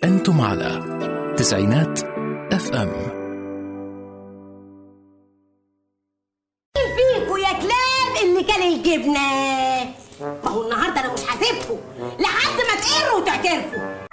أنتم على تسعينات اف ام. فيكوا يا كلاب اللي كان الجبنة، ما هو النهارده انا مش هسيبكوا لحد ما تقروا وتعترفوا.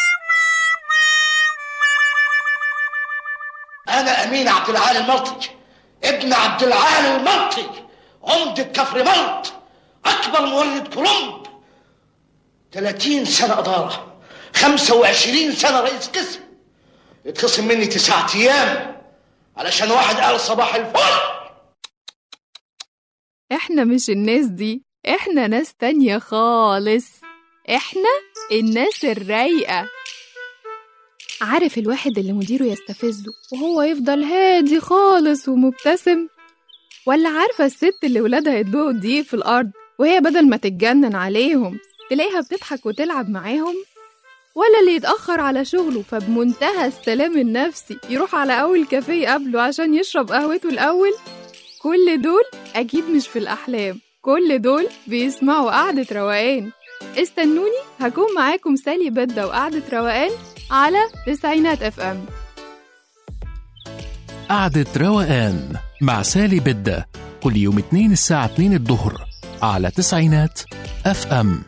انا امين عبد العال الملطي، ابن عبد العال الملطي، عمدة كفر ملط، اكبر مولد كولومب. 30 سنة إدارة، 25 سنة رئيس قسم. يتخصم مني 9 أيام علشان واحد قال صباح الفل. احنا مش الناس دي، احنا ناس تانية خالص. احنا الناس الرايقة. عارف الواحد اللي مديره يستفزه وهو يفضل هادي خالص ومبتسم؟ ولا عارفة الست اللي ولادها يدوقوا دقيق في الأرض وهي بدل ما تتجنن عليهم تلاقيها بتضحك وتلعب معاهم؟ ولا اللي يتأخر على شغله فبمنتهى السلام النفسي يروح على أول كافيه قبله عشان يشرب قهوته الأول؟ كل دول أكيد مش في الأحلام، كل دول بيسمعوا قعدة روقان. استنوني، هكون معاكم سالي بدة وقعدة روقان على تسعينات اف ام. قعدة روقان مع سالي بدة كل يوم 2 الساعة 2 الظهر على تسعينات اف ام.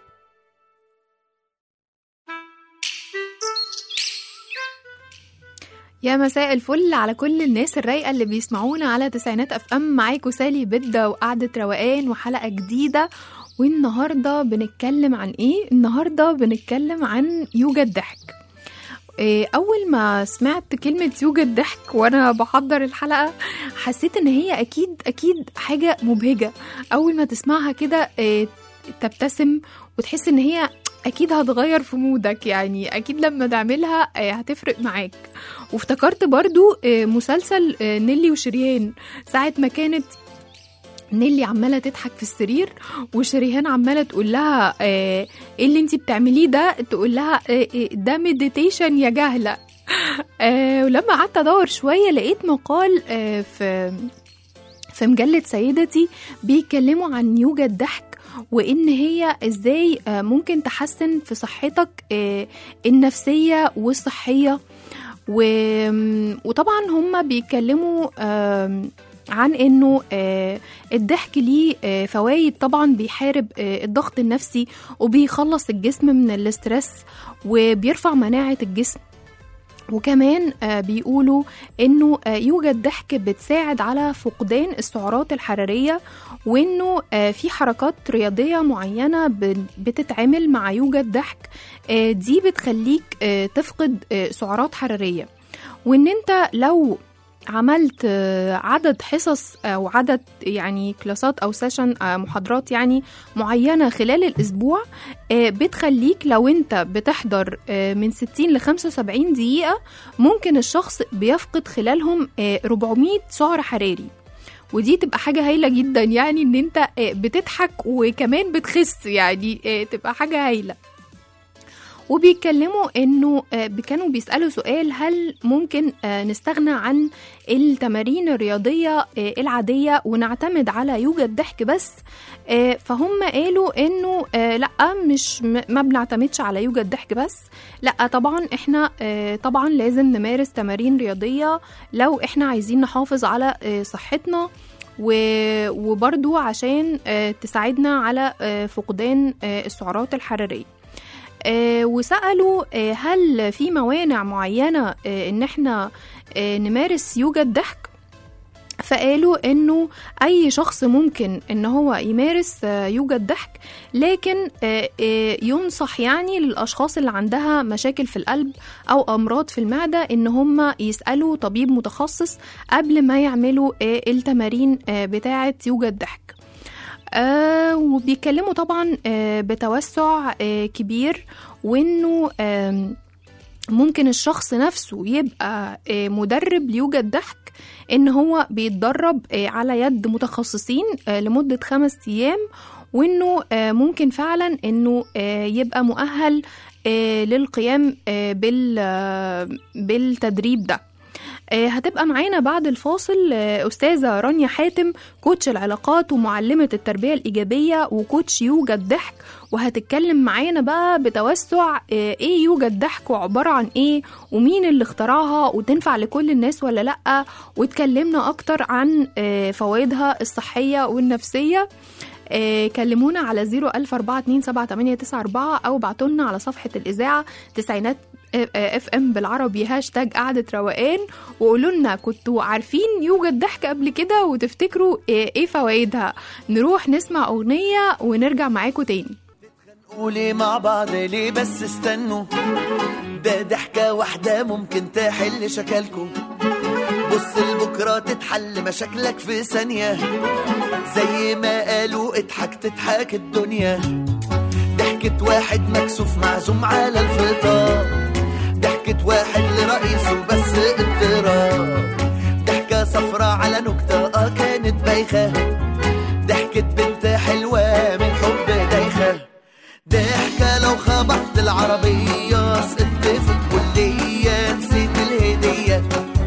يا مساء الفل على كل الناس الرايقة اللي بيسمعونا على تسعينات اف ام. معاكم سالي بدة وقعدة روقان وحلقة جديدة. والنهاردة بنتكلم عن ايه؟ النهاردة بنتكلم عن يوجد ضحك. اول ما سمعت كلمة يوجد ضحك وانا بحضر الحلقة حسيت ان هي اكيد حاجة مبهجة. اول ما تسمعها كده تبتسم وتحس ان هي اكيد هتغير في مودك، يعني اكيد لما تعملها هتفرق معاك. وافتكرت برضو مسلسل نيلي وشريهان، ساعة ما كانت نيلي عمالة تضحك في السرير وشريهان عمالة تقول لها ايه اللي انتي بتعمليه ده؟ تقول لها ده مديتيشن يا جهلة. ولما قعدت ادور شوية لقيت مقال في مجلة سيدتي بيتكلموا عن يوجد ضحك وإن هي إزاي ممكن تحسن في صحتك النفسية والصحية. وطبعا هم بيتكلموا عن إنه الضحك ليه فوائد، طبعا بيحارب الضغط النفسي وبيخلص الجسم من الاسترس وبيرفع مناعة الجسم. وكمان بيقولوا إنه يوجد ضحك بتساعد على فقدان السعرات الحرارية، وإنه في حركات رياضية معينة بتتعمل مع يوجد ضحك دي بتخليك تفقد سعرات حرارية. وإن أنت لو عملت عدد حصص أو عدد يعني كلاسات أو سيشن محاضرات يعني معينة خلال الأسبوع بتخليك لو أنت بتحضر من 60 ل 75 دقيقة ممكن الشخص بيفقد خلالهم 400 سعر حراري. ودي تبقى حاجة هايلة جدا، يعني أن أنت بتضحك وكمان بتخس، يعني تبقى حاجة هايلة. وبيتكلموا انه كانوا بيسألوا سؤال: هل ممكن نستغنى عن التمارين الرياضية العادية ونعتمد على يوجد ضحك بس؟ فهم قالوا انه لا، مش ما بنعتمدش على يوجد ضحك بس، لا طبعا احنا طبعا لازم نمارس تمارين رياضية لو احنا عايزين نحافظ على صحتنا وبرضو عشان تساعدنا على فقدان السعرات الحرارية. وسألوا هل في موانع معينة ان احنا نمارس يوجد ضحك؟ فقالوا انه اي شخص ممكن ان هو يمارس يوجد ضحك، لكن ينصح يعني للاشخاص اللي عندها مشاكل في القلب او امراض في المعدة ان هم يسألوا طبيب متخصص قبل ما يعملوا التمارين بتاعة يوجد ضحك. وبيتكلموا طبعا بتوسع كبير، وانه ممكن الشخص نفسه يبقى مدرب ليوجد ضحك، ان هو بيتدرب على يد متخصصين لمدة 5 أيام، وانه ممكن فعلا انه يبقى مؤهل للقيام بالتدريب ده. هتبقى معانا بعد الفاصل أستاذة رانيا حاتم، كوتش العلاقات ومعلمة التربية الإيجابية وكوتش يوجد ضحك، وهتتكلم معانا بقى بتوسع ايه يوجد ضحك وعبارة عن ايه ومين اللي اخترعها وتنفع لكل الناس ولا لأ، وتكلمنا اكتر عن فوائدها الصحية والنفسية. كلمونا على 014278994 أو بعتولنا على صفحة الإذاعة تسعينات FM بالعربي #قعدة روقان، وقولوا لنا كنتوا عارفين يوجد ضحك قبل كده وتفتكروا ايه فوائدها. نروح نسمع أغنية ونرجع معاكم تاني. قولي مع بعض ليه بس استنوا، ده ضحكة واحدة ممكن تحل شكلكم. بص لبكرة تتحل مشاكلك في ثانية، زي ما قالوا اضحك تضحك الدنيا. ضحكة واحد مكسوف معزوم على الفطار، ضحكة واحد لرئيسه بس اضطراب، ضحكة صفرة على نكتة كانت بايخة، ضحكة بنت حلوة من حب دايخة، ضحكة لو خبطت العربية سقطت في الكلية نسيت الهدية،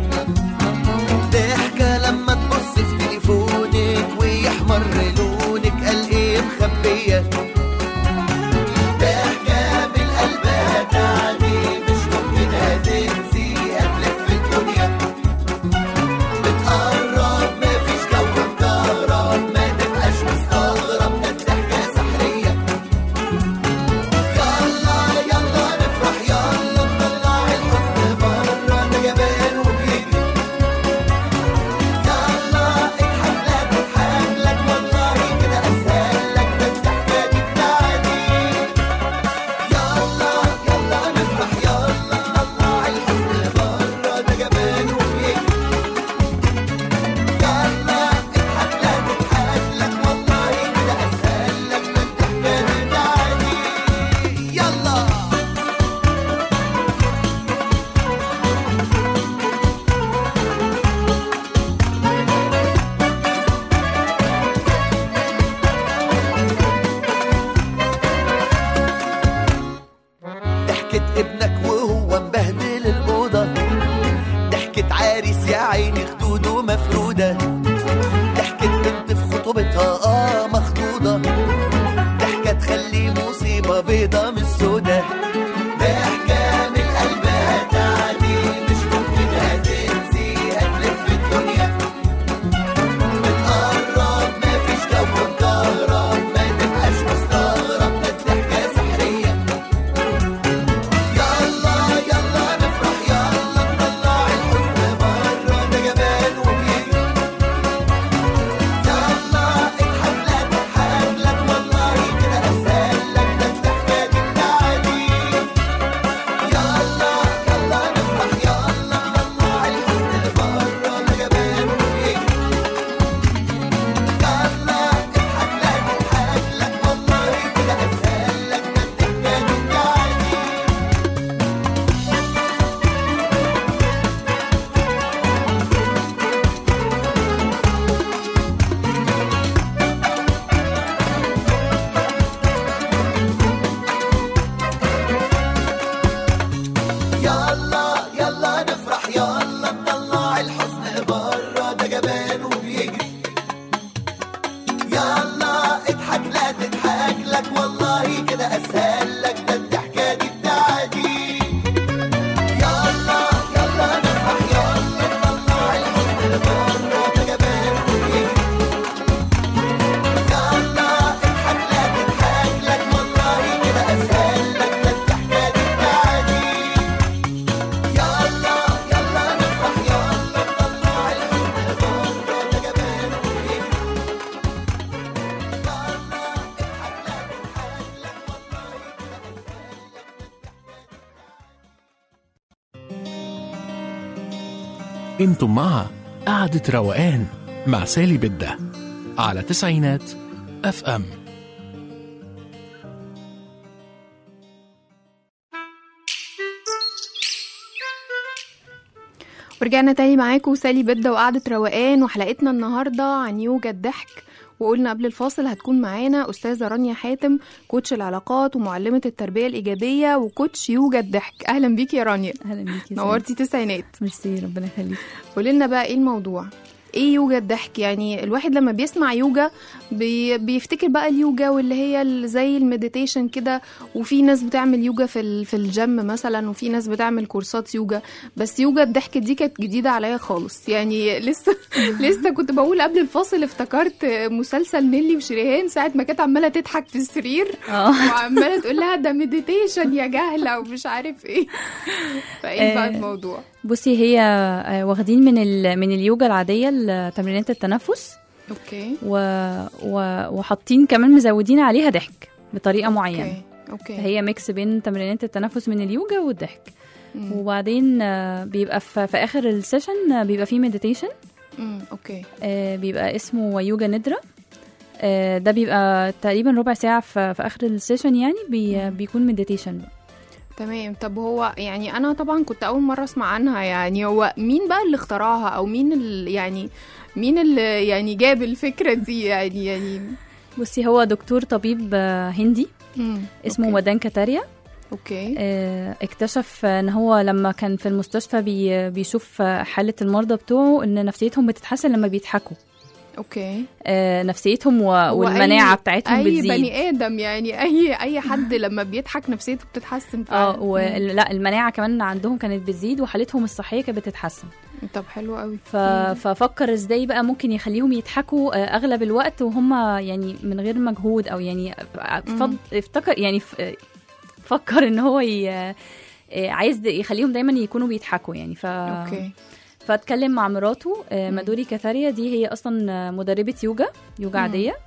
ضحكة لما تبص في تليفونك ويحمر لونك قال ايه مخبية، ضحكة بالقلب هتعني مش ممكن هتنسيها تلف الدنيا، بتقرب مفيش جو مكهرب ما تبقاش مستغرب ده الضحكة سحرية. يلا يلا نفرح يلا نطلع الحزن برا ده جبان وبيجري، يلا اضحك لا تضحك لك والله كده اسهل لك ده الضحكة دي بتاعتي، يلا يلا نفرح يلا نطلع الحزن برا ده جبان وبيجري، يلا اضحك لا تضحك لك والله كده اسهل لك ده الضحكة دي بتاعتي، يلا. ضحكة ابنك وهو مبهدل الأوضة، ضحكة عريس يا عيني خدوده مفرودة، ضحكة بنت في خطوبتها مخطوطة، ضحكة تخلي مصيبة بيضة من السودة، ضحكة من القلب هتعدي مش ممكن هتنسيها تلف الدنيا، بتقرب مفيش جو مكهرب ما تبقاش مستغرب ده الضحكة سحرية. يلا يلا نفرح يلا نطلع الحزن برا ده جبان وبيجري، يلا اضحك لا تضحك لك والله كده اسهل لك ده الضحكة دي بتاعتي، يلا يلا نفرح يلا نطلع الحزن برا ده جبان وبيجري، يلا اضحك لا تضحك لك والله كده اسهل لك ده الضحكة دي بتاعتي. يلا يلا نفرح يلا نطلع الحزن برا ده جبان وبيجري، يلا اضحك لا تضحك لك والله كده اسهل لك ده الضحكة دي بتاعتي، يلا يلا نفرح يلا نطلع الحزن برا ده جبان وبيجري، يلا اضحك لا تضحك لك والله كده اسهل لك ده الضحكة دي بتاعتي، يلا يلا نفرح يلا نطلع الحزن برا ده جبان وبيجري، يلا اضحك لا تضحك لك والله كده اسهل لك. انتم مع قعدة روقان مع سالي بدة على تسعينات FM. ورجعنا تاني معاكم سالي بدة وقعدة روقان، وحلقتنا النهاردة عن يوجد ضحك. وقلنا قبل الفاصل هتكون معانا أستاذة رانيا حاتم، كوتش العلاقات ومعلمة التربية الإيجابية وكوتش يوجد ضحك. أهلا بيكي يا رانيا. اهلا بيكي. نورتي تسعينات. ميرسي، ربنا يخليك. قولي لنا بقى إيه الموضوع؟ ايه يوجا الضحك؟ يعني الواحد لما بيسمع يوجا بيفتكر بقى اليوجا واللي هي زي المديتيشن كده، وفي ناس بتعمل يوجا في الجيم مثلا، وفي ناس بتعمل كورسات يوجا، بس يوجا الضحك دي كانت جديدة عليا خالص. يعني لسه كنت بقول قبل الفاصل افتكرت مسلسل نيلي وشريهان ساعة ما كانت عمالة تضحك في السرير وعمالة تقول لها ده مديتيشن يا جهلة ومش عارف ايه. فايه بقى الموضوع؟ بصي، هي واخدين من اليوجا العادية تمرينات التنفس، اوكي، وحاطين كمان مزودين عليها ضحك بطريقة معينة. اوكي. هي ميكس بين تمرينات التنفس من اليوجا والضحك. وبعدين بيبقى في اخر السيشن بيبقى فيه مديتيشن. اوكي. بيبقى اسمه يوجا ندرة. ده بيبقى تقريبا ربع ساعة في اخر السيشن، يعني بيكون مديتيشن. تمام. طب هو يعني انا طبعا كنت اول مرة اسمع عنها، يعني هو مين بقى اللي اخترعها، او مين اللي يعني جاب الفكرة دي؟ يعني بصي، هو دكتور طبيب هندي اسمه مدان كاتاريا. اوكي. اكتشف ان هو لما كان في المستشفى بيشوف حالة المرضى بتوعه ان نفسيتهم بتتحسن لما بيضحكوا. اوكي. نفسيتهم والمناعة بتاعتهم بتزيد. اي بني ادم، يعني اي حد لما بيضحك نفسيته بتتحسن. لا، المناعة كمان عندهم كانت بتزيد وحالتهم الصحية كانت بتتحسن. طب حلو قوي. ففكر ازاي بقى ممكن يخليهم يضحكوا اغلب الوقت وهم يعني من غير مجهود، او يعني افتكر يعني فكر ان هو عايز يخليهم دايما يكونوا بيضحكوا يعني. اوكي. فاتكلم مع مراته مادوري كاثاريا، دي هي اصلا مدربة يوجا عادية.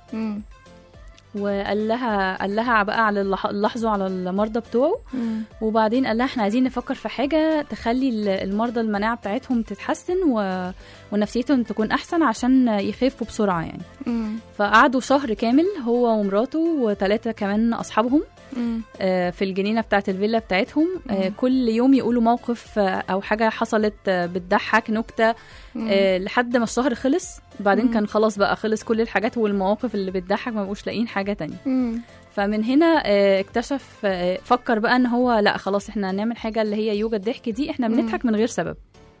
وقال لها بقى على اللحظة على المرضى بتوعه. وبعدين قال لها احنا عايزين نفكر في حاجة تخلي المرضى المناعة بتاعتهم تتحسن ونفسيتهم تكون احسن عشان يخفوا بسرعة يعني. فقعدوا شهر كامل هو ومراته و3 كمان اصحابهم في الجنينة بتاعت الفيلا بتاعتهم. كل يوم يقولوا موقف أو حاجة حصلت بتضحك، نكتة، لحد ما الشهر خلص. بعدين كان خلاص بقى خلص كل الحاجات والمواقف اللي بتضحك، ما بقوش لاقيين حاجة تانية. فمن هنا اكتشف، فكر بقى ان هو لا خلاص احنا هنعمل حاجة اللي هي يوجا الضحك دي، احنا بنضحك من غير سبب.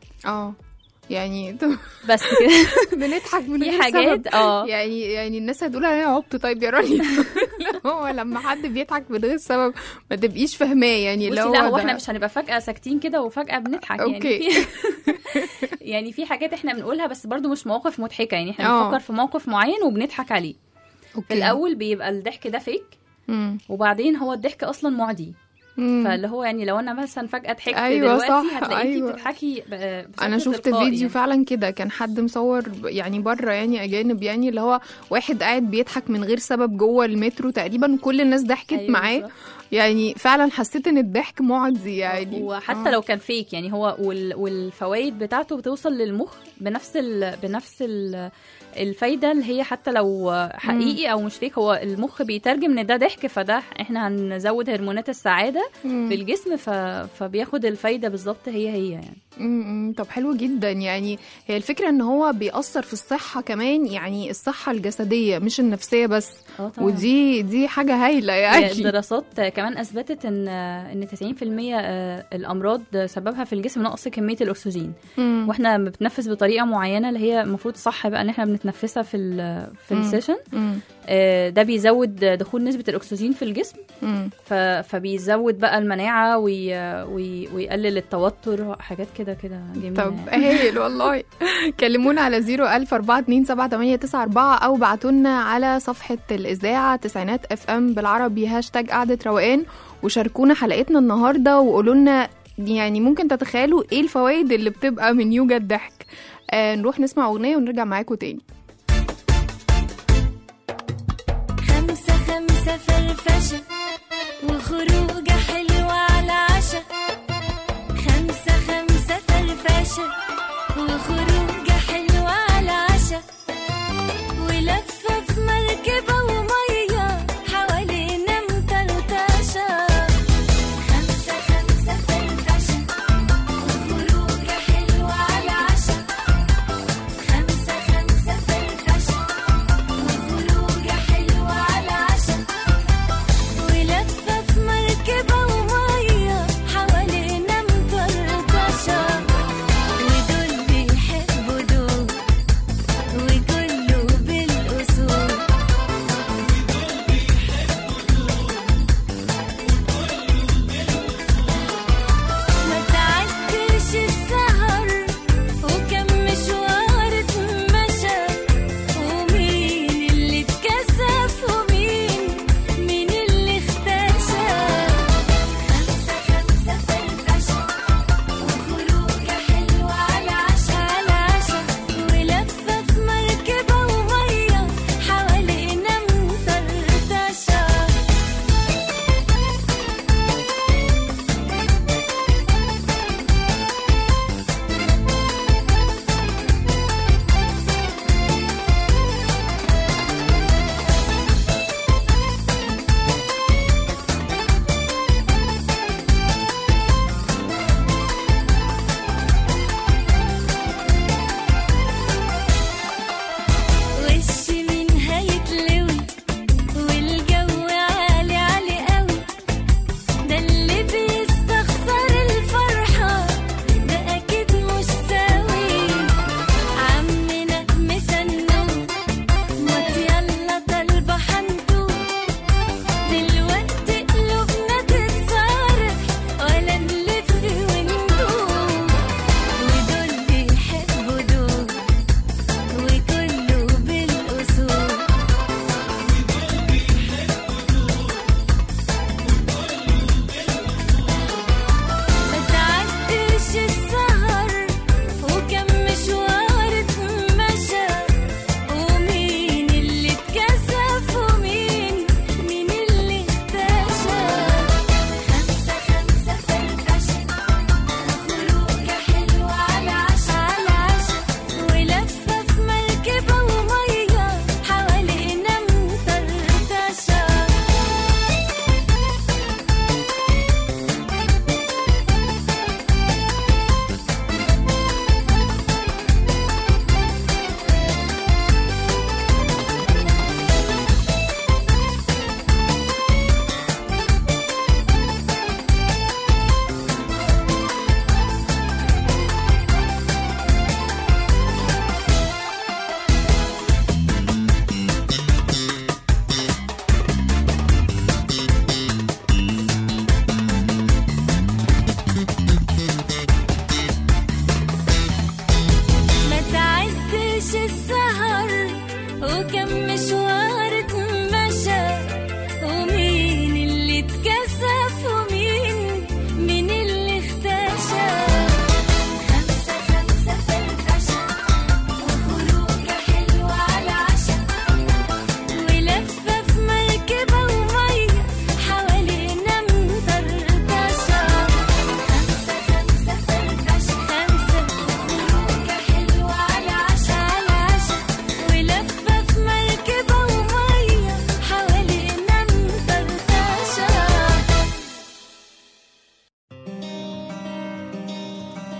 يعني بس كده بنضحك من غير حاجات سبب. يعني الناس هتقول عليها عبط. طيب يا راني، هو لما حد بيضحك من غير سبب ما تبقيش فاهماه يعني. لا هو احنا مش هنبقى فجأة ساكتين كده وفجأة بنضحك. أوكي. يعني يعني في حاجات احنا بنقولها بس برضو مش مواقف مضحكة، يعني احنا بنفكر في موقف معين وبنضحك عليه. في الأول بيبقى الضحك ده فيك، وبعدين هو الضحك أصلا معدي. فاللي هو يعني لو انا مثلا فجأة ضحكت دلوقتي هتلاقيكي بتضحكي انا شفت فيديو فعلا كده، كان حد مصور يعني بره، يعني اجانب، يعني اللي هو واحد قاعد بيضحك من غير سبب جوه المترو تقريبا، كل الناس ضحكت معاه. يعني فعلا حسيت ان الضحك معدي يعني. وحتى لو كان فيك يعني هو والفوائد بتاعته بتوصل للمخ بنفس الفايدة اللي هي حتى لو حقيقي او مش فيك، هو المخ بيترجم ان ده ضحك، فده احنا هنزود هرمونات السعادة في الجسم، فبياخد الفايدة بالظبط هي يعني. طب حلو جدا. يعني هي الفكرة ان هو بيأثر في الصحة كمان، يعني الصحة الجسدية مش النفسية بس. ودي حاجة هايلة يعني. الدراسات كمان اثبتت ان 90% الامراض سببها في الجسم نقص كمية الاكسجين. واحنا بنتنفس بطريقة معينة اللي هي المفروض صح بقى ان احنا بنتنفسها في السيشن. ده بيزود دخول نسبة الأكسجين في الجسم. فبيزود بقى المناعة ويقلل التوتر، حاجات كده جميلة. طب هايل والله. كلمونا على 004277894 أو بعتولنا على صفحة الإذاعة تسعينات FM بالعربي #قعدة روقان، وشاركونا حلقتنا النهاردة وقولوا لنا يعني ممكن تتخيلوا ايه الفوائد اللي بتبقى من يوجا الضحك. نروح نسمع أغنية ونرجع معاكم تاني. 5 فرفشة وخروجة حلوة على عشا. 5 فرفشة وخروجة حلوة على عشا، ولفة في مركبة ومية حوالينا مطرطشة. 5 فرفشة وخروجة حلوة على عشا. 5 فرفشة وخروجة حلوة على عشا، ولفة في مركبة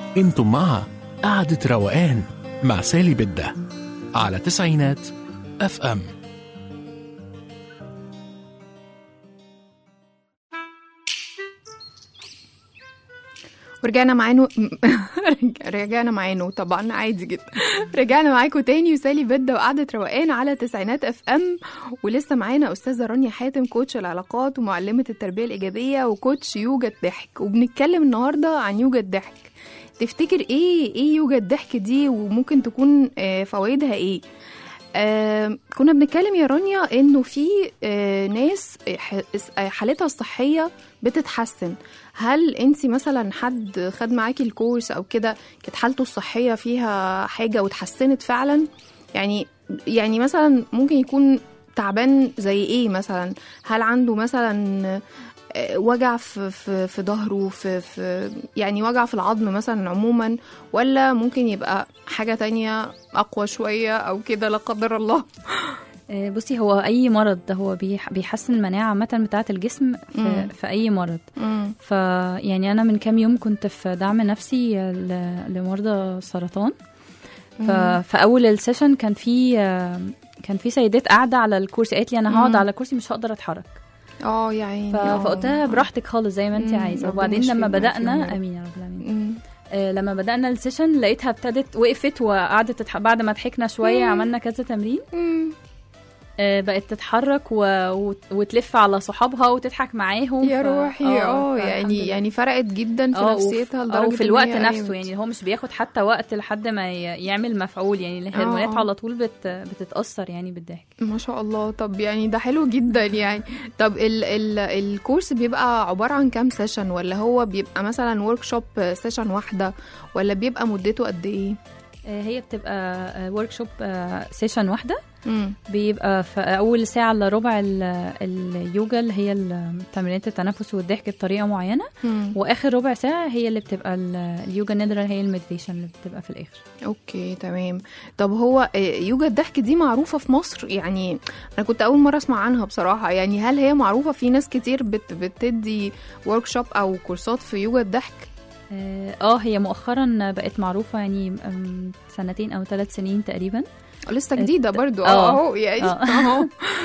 انتم مع قعدة روقان مع سالي بدة على تسعينات اف ام. ورجعنا رجعنا معانا طبعا عادي جدا. رجعنا معاكم تاني وسالي بدة وقعدة روقان على تسعينات اف ام. ولسه معانا استاذة رانيا حاتم، كوتش العلاقات ومعلمة التربية الإيجابية وكوتش يوجا الضحك، وبنتكلم النهاردة عن يوجا الضحك. تفتكر ايه يوجا الضحك دي وممكن تكون فوائدها ايه؟ كنا بنتكلم يا رانيا انه في ناس حالتها الصحية بتتحسن. هل انتي مثلا حد خد معاكي الكورس او كده كانت حالته الصحية فيها حاجة وتحسنت فعلا؟ يعني مثلا ممكن يكون تعبان زي ايه مثلا؟ هل عنده مثلا وجع في ظهره، في يعني وجع في العظم مثلا عموما، ولا ممكن يبقى حاجة تانية أقوى شوية أو كده لا قدر الله؟ بصي، هو أي مرض هو بيحسن المناعة عامة بتاعة الجسم في أي مرض. فيعني أنا من كام يوم كنت في دعم نفسي لمرضى سرطان. في أول السيشن كان في سيدات قاعدة على الكرسي، قالت لي أنا هقعد على الكرسي مش هقدر أتحرك. يعني فقلتها براحتك خالص زي ما انت عايزه. وبعدين لما بدأنا امين يا رب العالمين، لما بدأنا السيشن لقيتها ابتدت وقفت وقعدت بعد ما ضحكنا شويه عملنا كذا تمرين، بقت تتحرك وتلف على صحابها وتضحك معاهم يا روحي. يعني فرقت جدا في نفسيتها لدرجه في الوقت نفسه. يعني هو مش بياخد حتى وقت لحد ما يعمل مفعول، يعني الهرمونات على طول بتتأثر يعني بالضحك. ما شاء الله. طب يعني ده حلو جدا يعني. طب الكورس بيبقى عباره عن كام سيشن، ولا هو بيبقى مثلا ورك شوب سيشن واحده، ولا بيبقى مدته قد ايه؟ هي بتبقى ورك شوب سيشن واحده. بيبقى في اول ساعه الا ربع اليوجا اللي هي تمرينات التنفس والضحك بطريقه معينه، واخر ربع ساعه هي اللي بتبقى اليوجا نيدرا، هي المديتيشن اللي بتبقى في الاخر. اوكي تمام. طب هو يوجا الضحك دي معروفه في مصر؟ يعني انا كنت اول مره اسمع عنها بصراحه. يعني هل هي معروفه؟ في ناس كتير بتدي ورك شوب او كورسات في يوجا الضحك؟ هي مؤخرا بقت معروفة، يعني 2 أو 3 سنين تقريبا. لسه جديدة برضو. اهو يعني اهو.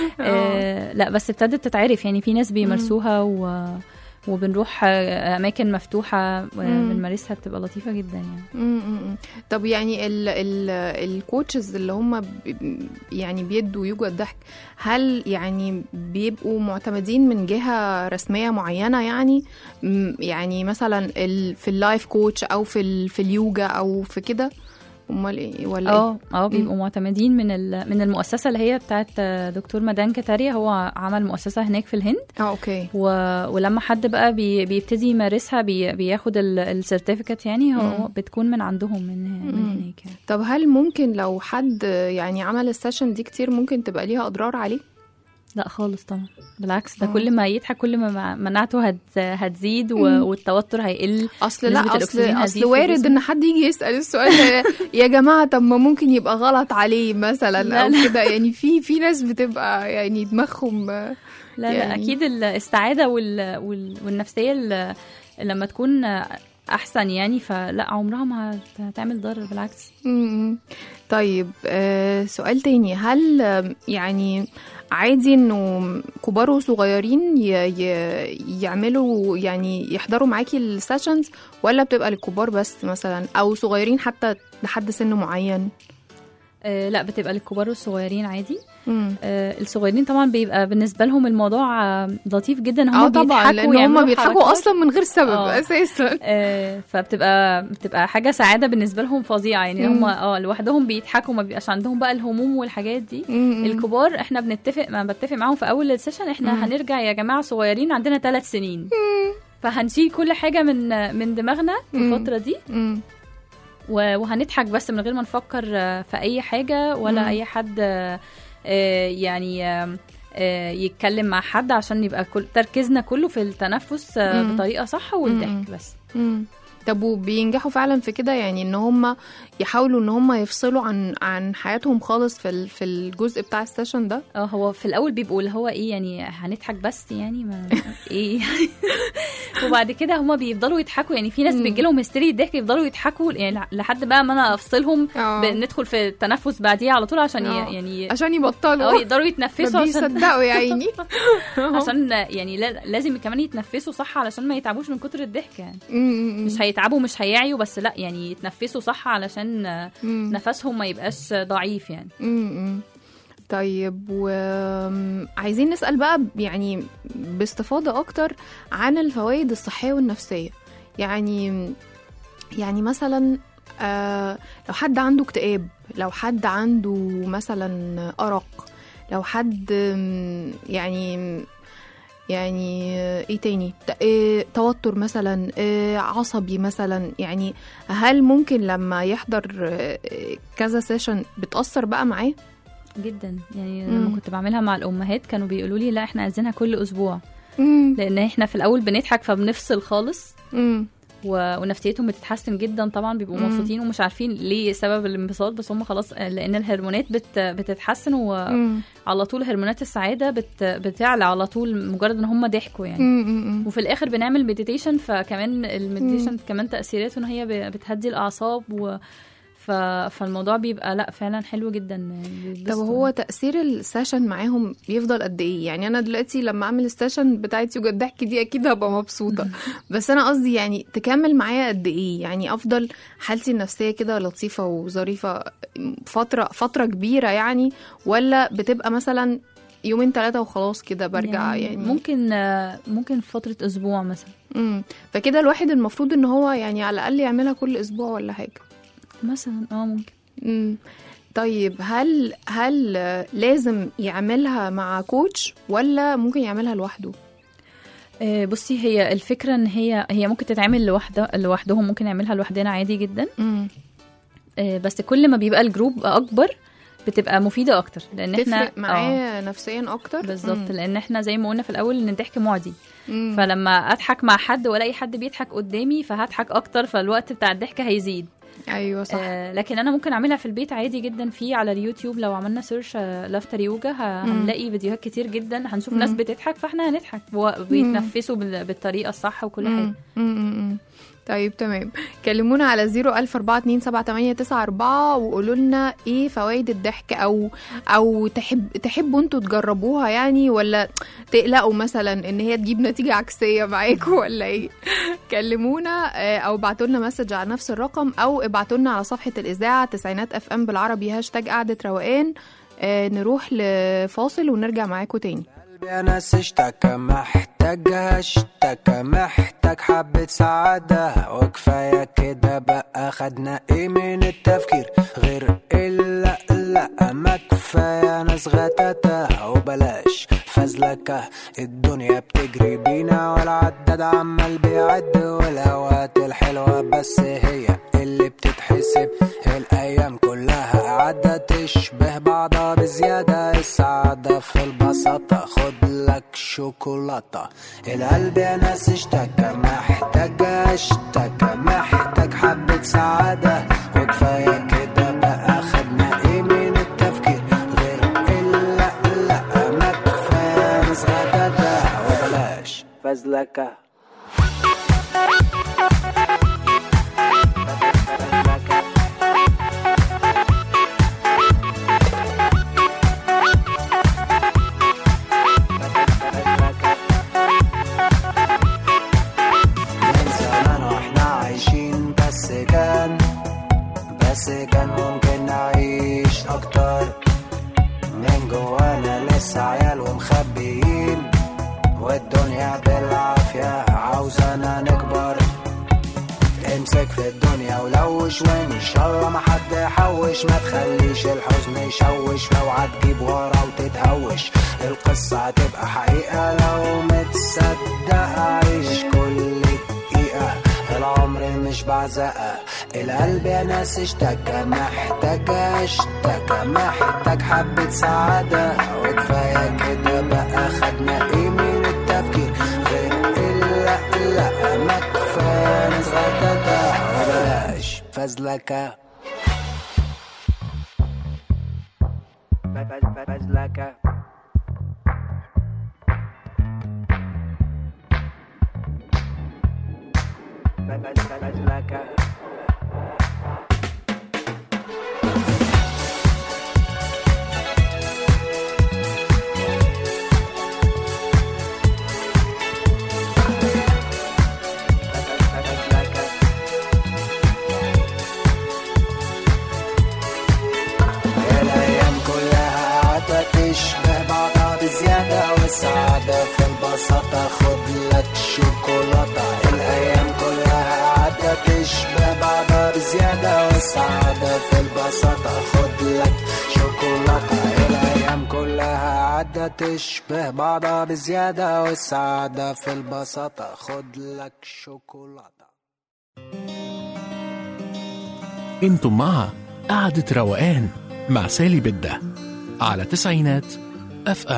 لا بس ابتدت تتعرف، يعني في ناس بيمارسوها وبنروح أماكن مفتوحة بنمارسها، بتبقى لطيفة جدا يعني. طب يعني الكوتشز اللي هم يعني بيدوا يوجا الضحك، هل يعني بيبقوا معتمدين من جهة رسمية معينة؟ يعني مثلا في اللايف كوتش أو في اليوجا أو في كده، امال ايه ولا ايه؟ بيبقوا معتمدين من المؤسسه اللي هي بتاعت دكتور مدان كتاريا. هو عمل مؤسسه هناك في الهند. اوكي. ولما حد بقى بيبتدي يمارسها بياخد السيرتيفيكت، يعني هو بتكون من عندهم من هناك يعني. طب هل ممكن لو حد يعني عمل السيشن دي كتير ممكن تبقى ليها اضرار عليه؟ لا خالص طبعا، بالعكس ده كل ما يضحك كل ما مناعته هتزيد والتوتر هيقل. اصل وارد ان حد يجي يسأل السؤال ده يا جماعه طب ما ممكن يبقى غلط عليه مثلا او كده. يعني في ناس بتبقى يعني دماغهم لا اكيد السعاده والنفسيه لما تكون احسن يعني، فلا عمرها ما هتعمل ضرر، بالعكس. طيب سؤال تاني، هل يعني عادي انه كبار وصغيرين يعملوا يعني يحضروا معاكي السيشنز، ولا بتبقى للكبار بس مثلا، او صغيرين حتى لحد سن معين؟ لا بتبقى للكبار والصغيرين عادي. الصغيرين طبعا بيبقى بالنسبه لهم الموضوع لطيف جدا، هم طبعا لان هم بيضحكوا اصلا من غير سبب اساسا. فبتبقى حاجه سعاده بالنسبه لهم فظيعه، يعني هم لوحدهم بيضحكوا، ما بيبقاش عندهم بقى الهموم والحاجات دي. الكبار احنا بتفق معاهم في اول السيشن، احنا هنرجع يا جماعه صغيرين عندنا 3 سنين، فهنشيل كل حاجه من دماغنا في الفتره دي، وهنضحك بس من غير ما نفكر في اي حاجه ولا اي حد يعني يتكلم مع حد، عشان يبقى تركيزنا كله في التنفس بطريقه صح والضحك بس. طب وبينجحوا فعلا في كده؟ يعني ان هم يحاولوا ان هم يفصلوا عن حياتهم خالص في الجزء بتاع السيشن ده؟ هو في الاول بيبقوا اللي هو ايه، يعني هنضحك بس، يعني ما ايه وبعد كده هما بيفضلوا يضحكوا، يعني في ناس بيجيلهم هستيري الضحك يفضلوا يضحكوا يعني لحد بقى ما انا افصلهم، ندخل في التنفس بعديها على طول عشان يعني عشان يبطلوا يقدروا يتنفسوا، عشان بيصدقوا يا عيني عشان يعني لازم كمان يتنفسوا صح علشان ما يتعبوش من كتر الضحك يعني. مش هيتعبوا مش هيعيوا، بس لا يعني يتنفسوا صح علشان نفسهم ما يبقاش ضعيف يعني. طيب، وعايزين نسأل بقى يعني باستفاضة أكتر عن الفوائد الصحية والنفسية. يعني مثلا لو حد عنده اكتئاب، لو حد عنده مثلا أرق، لو حد يعني ايه تاني، توتر مثلا، عصبي مثلا، يعني هل ممكن لما يحضر كذا سيشن بتأثر بقى معاه؟ جدا يعني. لما كنت بعملها مع الأمهات كانوا بيقولوا لي لا احنا عايزينها كل أسبوع، لأن احنا في الأول بنضحك فبنفصل خالص، ونفسيتهم بتتحسن جدا طبعا، بيبقوا مبسوطين ومش عارفين ليه سبب الانبساط، بس هم خلاص لأن الهرمونات بتتحسن، وعلى طول هرمونات السعادة بتعلى على طول مجرد ان هم ضحكوا يعني. وفي الآخر بنعمل مديتيشن، فكمان المديتيشن كمان تأثيراته ان هي بتهدي الأعصاب فالموضوع بيبقى لا فعلا حلو جدا. طب هو تأثير السيشن معاهم بيفضل قد ايه؟ يعني انا دلوقتي لما اعمل السيشن بتاعتي يوجا الضحك دي اكيد هبقى مبسوطة بس انا قصدي يعني تكمل معايا قد ايه؟ يعني افضل حالتي النفسية كده لطيفة وظريفة فترة كبيرة يعني، ولا بتبقى مثلا يومين 3 وخلاص كده برجع يعني ممكن فترة اسبوع مثلا. فكده الواحد المفروض ان هو يعني على الاقل يعملها كل اسبوع ولا حاجة مثلا. ممكن. طيب هل لازم يعملها مع كوتش ولا ممكن يعملها لوحده؟ بصي، هي الفكرة ان هي ممكن تتعمل لوحدهم، ممكن يعملها لوحدنا عادي جدا. بس كل ما بيبقى الجروب اكبر بتبقى مفيدة اكتر، لان احنا تفرق معاه نفسيا اكتر. بالظبط، لان احنا زي ما قلنا في الاول ان الضحك معدي. فلما اضحك مع حد والاقي حد بيضحك قدامي فهضحك اكتر، فالوقت بتاع الضحك هيزيد. ايوه صح. لكن انا ممكن اعملها في البيت عادي جدا. في على اليوتيوب لو عملنا سيرش لافتر يوجا هنلاقي فيديوهات كتير جدا، هنشوف ناس بتضحك فاحنا هنضحك، وبيتنفسوا بالطريقه الصح وكل حاجه. طيب تمام. كلمونا على 004278994 وقولوا لنا ايه فوائد الضحك، او تحبوا انتوا تجربوها يعني، ولا تقلقوا مثلا ان هي تجيب نتيجة عكسية معاكم ولا ايه؟ كلمونا او ابعتوا لنا مسج على نفس الرقم، او ابعتوا لنا على صفحة الإذاعة تسعينات FM بالعربي #قعدة روقان. نروح لفاصل ونرجع معاكم تاني. يا ناس اشتكى محتاج حبة سعادة، وكفاية كده بقى خدنا ايه من التفكير غير إلا لا ما كفاية ناس غتاتة وبلاش فزلكة. الدنيا بتجري بينا والعداد عمال بيعد، والأوقات الحلوة بس هي اللي بتتحسب. الأيام كلها عادة تشبه بعضها بزيادة، السعادة في البساطة خد لك شوكولاتة. القلب يا ناس اشتكى محتاج حبة سعادة، وكفاية كده بقى خدنا ايه من التفكير غير إلا لا ما كفاية ناس غتاتة وبلاش فزلكة. بس كان ممكن نعيش أكتر من جوانا، لسه عيال ومخبيين، والدنيا بالعافية عاوزانا نكبر. امسك في الدنيا ولوش، وإن شاء الله ما حد يحوش، ما تخليش الحزن يشوش، اوعى تجيب ورا وتتهوش. القصة هتبقى حقيقة لو متصدق، عيش كل دقيقة، العمر مش بعزقة. القلب يا ناس اشتكى محتاج حبة سعادة، وكفاية كده بقى خدنا ايه من التفكير غير إلا لا ما كفاية ناس غتاتة وبلاش فزلكة. الأيام كلها قاعدة تشبه بعضها بزيادة والسعادة في البساطة خد لك شوكولاتة. الأيام كلها قاعدة تشبه بعضها بزيادة والسعادة في البساطة خد لك شوكولاتة. الأيام كلها قاعدة تشبه بعضها بزيادة والسعادة في البساطة خد لك شوكولاتة. انتم مع قعدة روقان مع سالي بدة على تسعينات FM.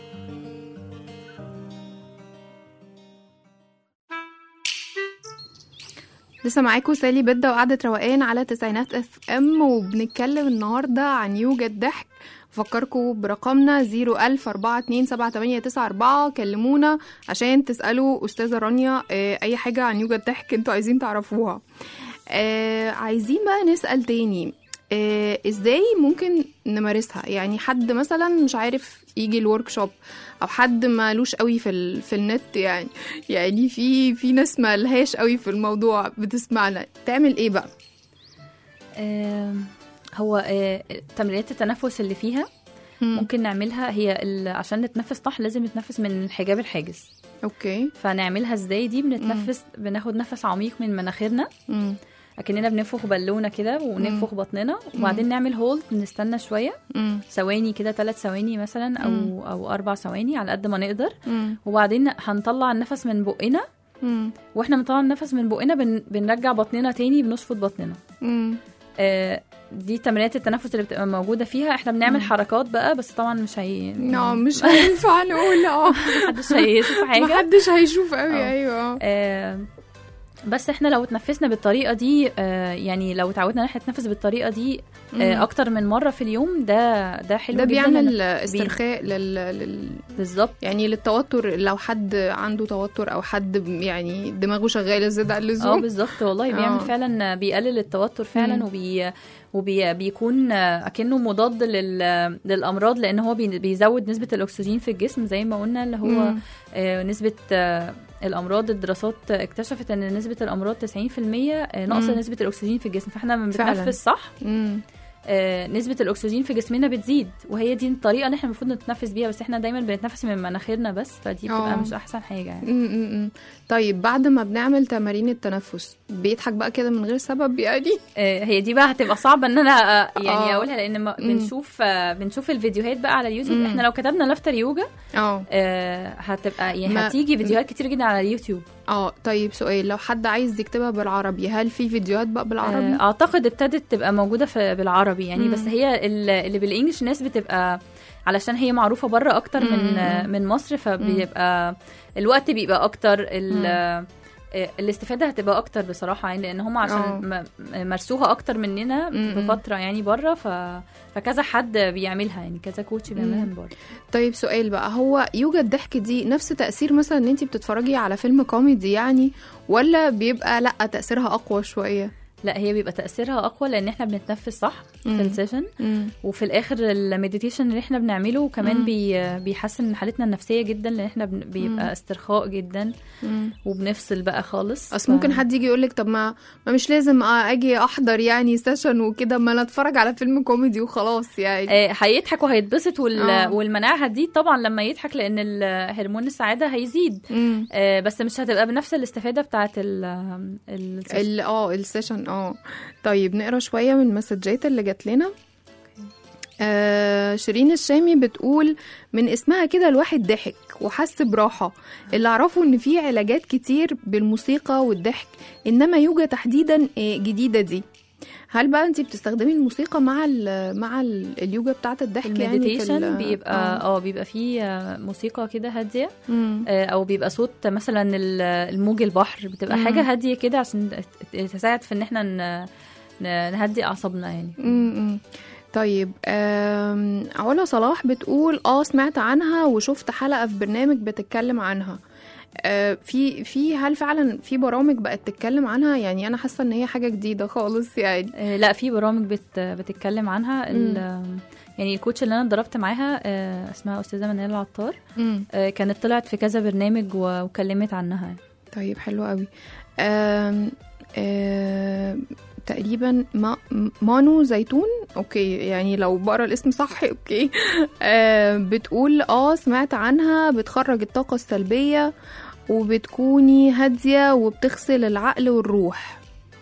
لسه معاكم سالي بدة وقعدة روقان على تسعينات FM، وبنتكلم النهاردة عن يوجد ضحك. فكركم برقمنا 010427894. كلمونا عشان تسألوا أستاذة رانيا أي حاجة عن يوجد ضحك انتوا عايزين تعرفوها. عايزين بقى نسأل تاني، ازاي ممكن نمارسها؟ يعني حد مثلا مش عارف يجي الوركشوب، او حد مالوش قوي في النت، يعني في ناس مالهاش قوي في الموضوع بتسمعنا، تعمل ايه بقى؟ هو تمرينات التنفس اللي فيها ممكن نعملها. هي عشان نتنفس صح لازم نتنفس من الحجاب الحاجز. اوكي، فنعملها ازاي دي؟ بنتنفس بناخد نفس عميق من مناخيرنا اكننا بننفخ بالونه كده وننفخ بطننا، وبعدين نعمل هولد، نستنى شويه ثواني كده 3 ثواني مثلا او 4 ثواني على قد ما نقدر، وبعدين هنطلع النفس من بقنا، واحنا بنطلع النفس من بقنا بنرجع بطننا تاني، بنشفط بطننا. دي تمرينات التنفس اللي بتبقى موجوده فيها. احنا بنعمل حركات بقى، بس طبعا مش مش هينفع نقول محدش هيشوف حاجه، محدش هيشوف قوي. ايوه بس احنا لو اتنفسنا بالطريقه دي، يعني لو اتعودنا ان احنا نتنفس بالطريقه دي اكتر من مره في اليوم، ده حلو جدا. ده جدا، بيعمل استرخاء بالظبط، يعني للتوتر. لو حد عنده توتر او حد يعني دماغه شغاله زياده عن اللزوم، بالظبط والله بيعمل فعلا، بيقلل التوتر فعلا، وبيكون اكنه مضاد للامراض، لان هو بيزود نسبه الاكسجين في الجسم زي ما قلنا، اللي هو نسبه الامراض. الدراسات اكتشفت ان نسبه الامراض 90% نقص نسبه الاكسجين في الجسم. فاحنا لما بنتنفس صح نسبة الأكسجين في جسمنا بتزيد، وهي دي الطريقة اللي احنا المفروض نتنفس بيها، بس احنا دايما بنتنفس من مناخيرنا بس، فدي بتبقى مش أحسن حاجة يعني. طيب بعد ما بنعمل تمارين التنفس بيضحك بقى كده من غير سبب يعني؟ هي دي بقى هتبقى صعبة ان انا يعني اقولها، لان بنشوف الفيديوهات بقى على اليوتيوب. احنا لو كتبنا لافتر يوجا هتبقى يعني هتيجي فيديوهات كتير جدا على اليوتيوب. طيب سؤال، لو حد عايز يكتبها بالعربي، هل في فيديوهات بقى بالعربي؟ اعتقد ابتدت تبقى موجودة بالعربي يعني، بس هي اللي بالانجلش ناس بتبقى علشان هي معروفة بره اكتر من مصر، فبيبقى الوقت بيبقى اكتر، الاستفادة هتبقى اكتر بصراحة يعني، لان هم عشان مرسوها اكتر مننا بفترة يعني بره، فكذا حد بيعملها يعني، كذا كوتش بيعملها من بره. طيب سؤال بقى، هو يوجد ضحك دي نفس تأثير مثلا ان انتي بتتفرجي على فيلم كوميدي يعني، ولا بيبقى لا تأثيرها اقوى شوية؟ لا، هي بيبقى تأثيرها أقوى، لأن احنا بنتنفس صح في السيشن، وفي الآخر المديتيشن اللي احنا بنعمله كمان بيحسن من حالتنا النفسية جدا، لأن احنا بيبقى استرخاء جدا، وبنفصل بقى خالص. ممكن حد يجي يقولك طب ما مش لازم أجي أحضر يعني سيشن وكده، ما أنا أتفرج على فيلم كوميدي وخلاص يعني. هيضحك وهيتبسط والمناعة هتزيد طبعا لما يضحك، لأن هرمون السعادة هيزيد، بس مش هتبقى بنفس الاستفادة بتاعت السيشن. طيب نقرا شويه من المسجات اللي جات لنا. شيرين الشامي بتقول من اسمها كده الواحد ضحك وحس براحه. اللي اعرفه ان في علاجات كتير بالموسيقى والضحك، انما يوجا تحديدا جديده دي. هل بقى انتي بتستخدمي الموسيقى مع اليوجا بتاعه الضحك؟ المديتيشن يعني بيبقى فيه موسيقى كده هاديه، او بيبقى صوت مثلا الموج البحر، بتبقى حاجه هاديه كده عشان تساعد في ان احنا نهدي اعصابنا يعني. طيب علا صلاح بتقول سمعت عنها وشفت حلقه في برنامج بتتكلم عنها. هل فعلا في برامج بقت تتكلم عنها؟ يعني انا حاسه ان هي حاجه جديده خالص يعني. لا، في برامج بتتكلم عنها. يعني الكوتش اللي انا اتدربت معاها اسمها استاذه منال العطار، كانت طلعت في كذا برنامج وكلمت عنها. طيب حلو قوي. تقريبا مانو زيتون، اوكي يعني لو بقرا الاسم صح اوكي. بتقول سمعت عنها، بتخرج الطاقه السلبيه وبتكوني هاديه وبتغسل العقل والروح.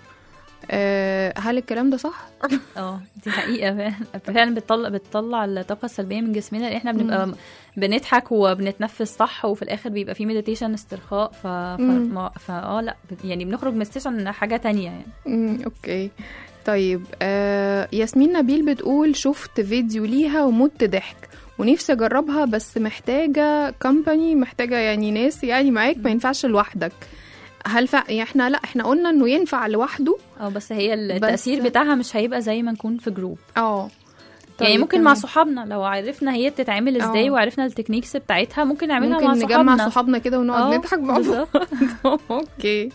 هل الكلام ده صح؟ دي حقيقه فعلا بتطلع الطاقه السلبيه من جسمنا. احنا بنبقى بنضحك وبنتنفس صح، وفي الاخر بيبقى في مديتيشن استرخاء لا يعني بنخرج من السيشن حاجه تانية يعني. اوكي طيب. ياسمين نبيل بتقول شفت فيديو ليها ومت ضحك ونفسي اجربها، بس محتاجه كمباني، محتاجه يعني ناس يعني معاك، ما ينفعش لوحدك. هل احنا قلنا انه ينفع لوحده، بس هي التأثير بتاعها مش هيبقى زي ما نكون في جروب. طيب يعني ممكن مع صحابنا لو عرفنا هي بتتعمل ازاي وعرفنا التكنيكس بتاعتها ممكن نعملها مع صحابنا، ممكن نجمع صحابنا كده ونقعد نضحك مع بعض. اوكي.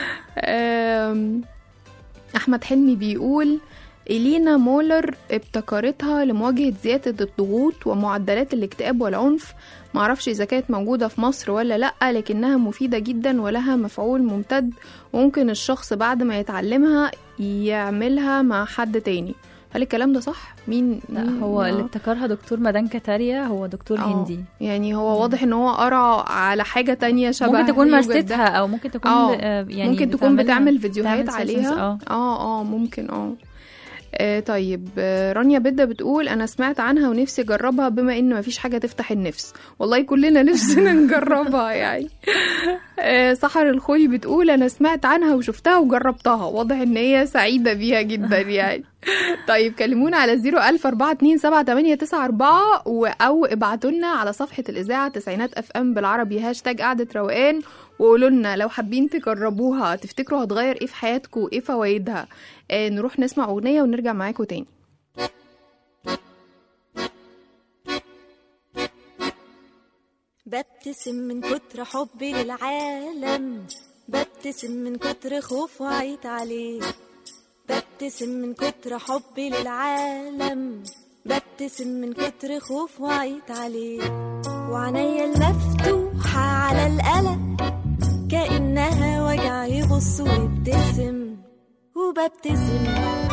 احمد حلمي بيقول إلينا مولر ابتكرتها لمواجهة زيادة الضغوط ومعدلات الاكتئاب والعنف. معرفش إذا كانت موجودة في مصر ولا لأ، لكنها مفيدة جدا ولها مفعول ممتد، وممكن الشخص بعد ما يتعلمها يعملها مع حد تاني. هل الكلام ده صح؟ مين هو اللي ابتكرها؟ دكتور مدان كتاريا، هو دكتور هندي. يعني هو واضح ان هو قرأ على حاجة تانية شبه، ممكن تكون مارستها او ممكن تكون يعني ممكن تكون بتعمل فيديوهات عليها. ممكن. طيب رانيا بدة بتقول أنا سمعت عنها ونفسي أجربها، بما إنه مفيش حاجة تفتح النفس. والله كلنا نفسنا نجربها يعني. سحر الخولي بتقول أنا سمعت عنها وشفتها وجربتها، واضح إن هي سعيدة بيها جدا يعني. طيب كلمونا على 004278894 أو ابعتولنا على صفحة الإذاعة تسعينات FM بالعربي هاشتاج قعدة روقان، وقولوا لنا لو حابين تجربوها تفتكروا هتغير ايه في حياتكم، ايه فوائدها. نروح نسمع أغنية ونرجع معاكم تاني. ببتسم من كتر حبي للعالم، ببتسم من كتر خوف وعيت عليه، ببتسم من كتر حبي للعالم، ببتسم من كتر خوف وعيت عليه، وعنيا المفتوحة على القلق كأنها وجع يبص ويبتسم وببتسم.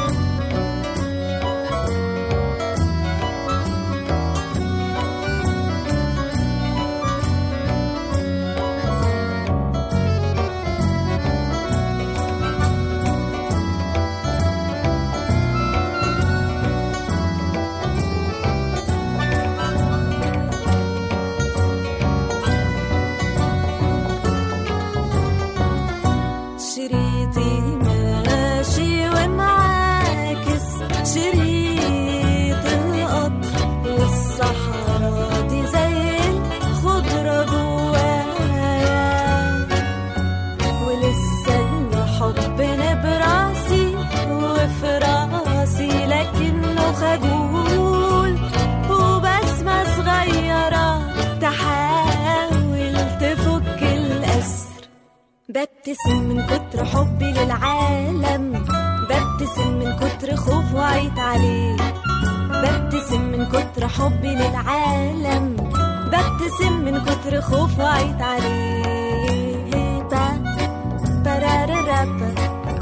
شريطي ماشي ومعاكس، شريط القطر والصحراء دي زي الخضرة جوايا، ولسه الحب براسي وفي راسي لكنه خجول، وبسمة صغيرة تحاول تفك الأسر. ببتسم من كتر حبي للعالم، ببتسم من كتر خوف وعيت عليه، ببتسم من كتر حبي للعالم، ببتسم من كتر خوف وعيت عليه. با برارارا با